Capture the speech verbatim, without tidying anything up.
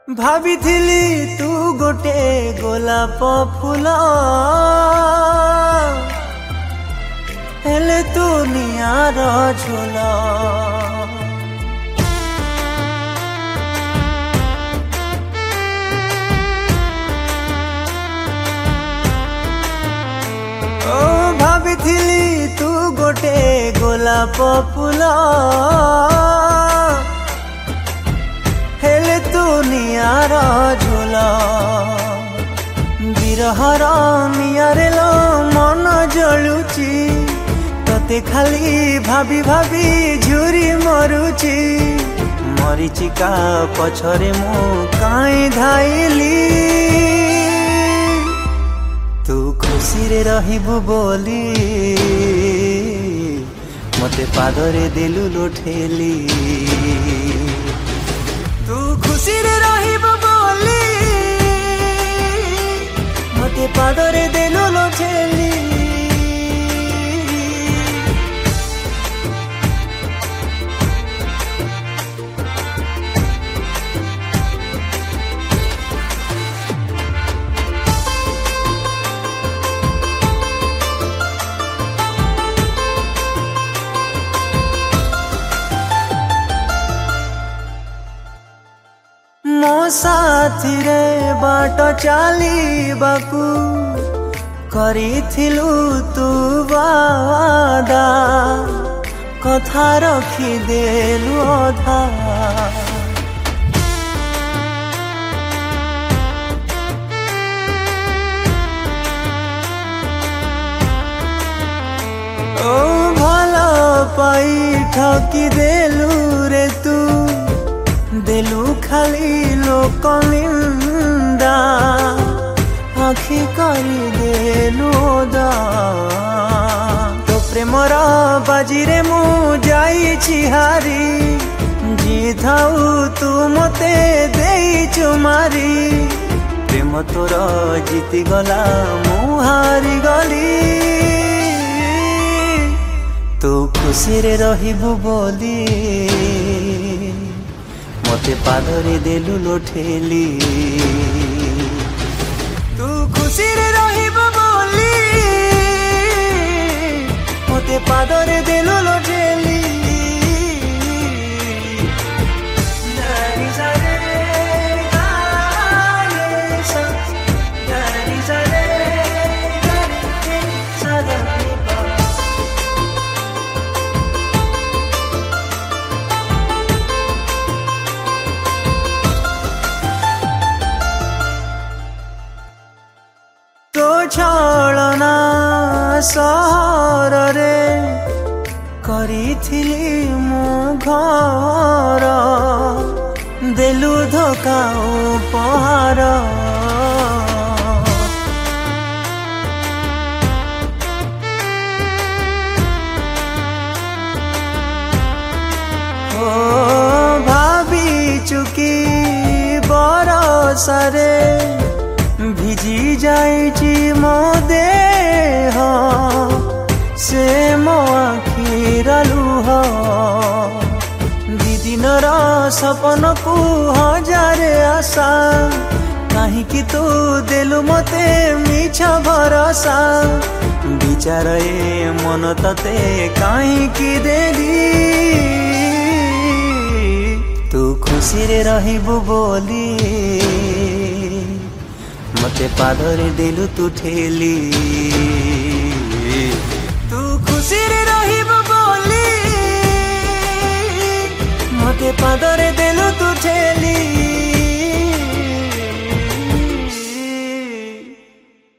भाविथिली तू गोटे गोलाप फूल हेले तू नियार झोल ओ भाविथिली तू गोटे गोलाप फूल हेले तू नियार झोल बिरहर नियारे लो मन जलुची तते खाली भाभी भाभी झुरी मरुची मरीचिका पछरे मु काई धाइली तू खुशी रे रहिबु बोली मते पादरे देलु लोठेली तू खुशी रे रहिबु बोली मते पादरे देलु लोठेली मो साथी रे बाट चाली बाकू करिथिलु तू वादा कथा रखी देलु अधा ओ भला पाई ठकी देलु रे तू देलु खाली लोक निंदा आखि करी देलु ओदा तो प्रेमर बाजी रे मु जाइछि हारी जी थाउ तू मते देइछु मारी प्रेम तोर जीति गला मु हारी गली तू खुशी रे रहिबु बोली मते पादरे देलु लोठेली तू खुशी रे रहिबु बोली मते पादरे देलु लोठेली तो छलना सहर रे करिथिली मु घर देलु धोखा उपहार ओ भाभी चुकी बरसरे भिजी जाइछि मो देह से मो आखिर लुह दी दिनर सपन को हजार आशा कहीं तू देलु मते मिछ भरोसा विचार ए मन तते कहीं देली तू खुशी रे रहिबु बोली मते पादरे देलु तू ठेली तू खुशी रे रहिबु बोली मते पादरे